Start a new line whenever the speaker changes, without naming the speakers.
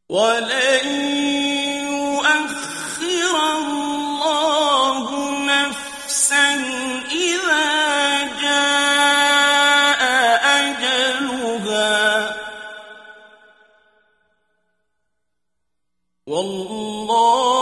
وَلَن يُؤَخِّرَ اللَّهُ نَفْسًا إِذَا جَاءَ أَجَلُهَا ۚ وَاللَّهُ